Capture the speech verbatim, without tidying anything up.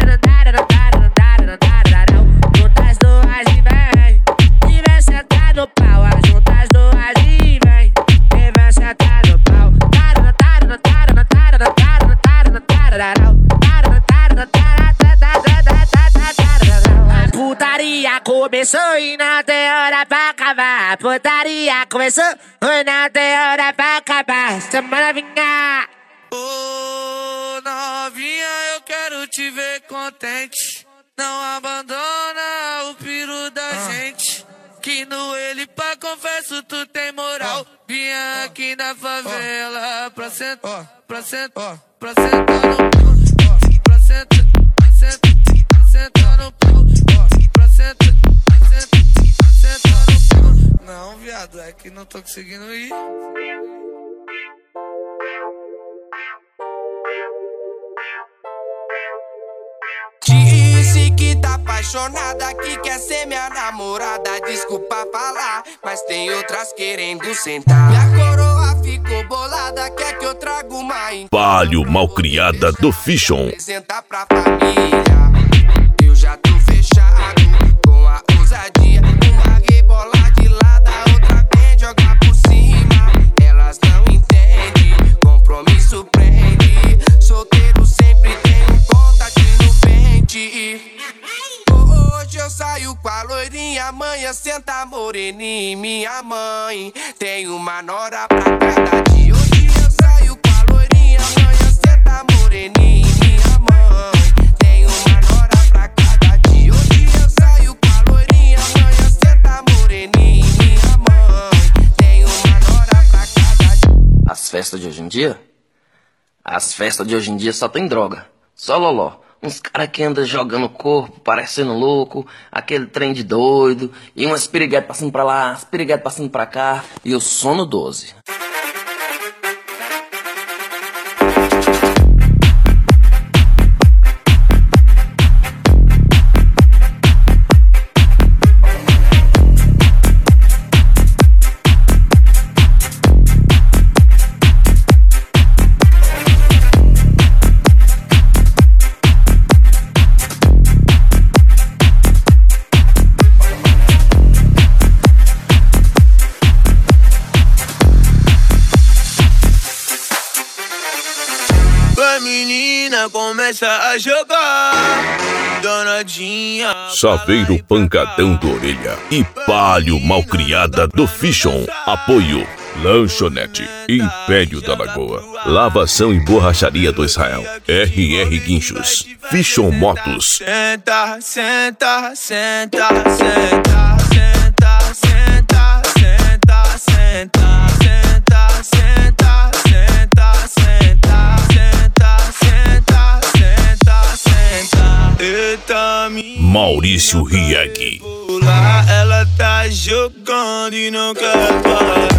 Junta as duas e vem. E vem sentar no pau. Junta as duas e vem. E vem sentar no pau. A putaria começou e não tem hora pra acabar. A putaria começou e não tem hora pra acabar. Semana vinha. Ô novinha, eu quero te ver contente. Não abandona o piru da ah. gente. Que no ele pra confesso tu tem moral. Oh. Vinha aqui na favela oh. pra sentar, oh. pra sentar, oh. pra sentar no pau. Oh. Pra sentar, pra sentar, pra sentar no pau. Oh. Pra sentar, pra sentar, pra sentar no pau. Não, viado, é que não tô conseguindo ir. Disse que tá apaixonada, que quer ser minha namorada. Desculpa falar, mas tem outras querendo sentar. Minha coroa ficou bolada, quer que eu traga uma em Palio malcriada do Fichon. Apresentar pra família. Eu já tô fechado com a ousadia. Uma rebola de lado, a outra vem jogar por cima. Elas não entendem, compromisso prende. Solteiro sempre tem um contatinho pente. Hoje eu saio com a loirinha, amanhã senta moreninha. Minha mãe tem uma nora pra cada dia. Hoje eu saio com a loirinha, amanhã senta moreninha. Minha mãe tem uma nora pra cada dia. Hoje eu saio com a loirinha, amanhã senta moreninha. Minha mãe tem uma nora pra cada dia. As festas de hoje em dia? As festas de hoje em dia só tem droga. Só loló. Uns caras que andam jogando o corpo, parecendo louco, aquele trem de doido, e umas piriguetas passando pra lá, umas piriguetas passando pra cá, e o sono doze. Começa a jogar, danadinha. Saveiro Pancadão da Orelha e Palio malcriada do Fichon. Apoio Lanchonete Império da Lagoa, Lavação e Borracharia do Israel, R R Guinchos, Fichon Motos. Senta, senta, senta, senta, senta, senta, senta, senta, senta, senta, senta, senta, senta, senta, senta. Eita, minha Maurício Rieg. ela tá jogando e não quer parar.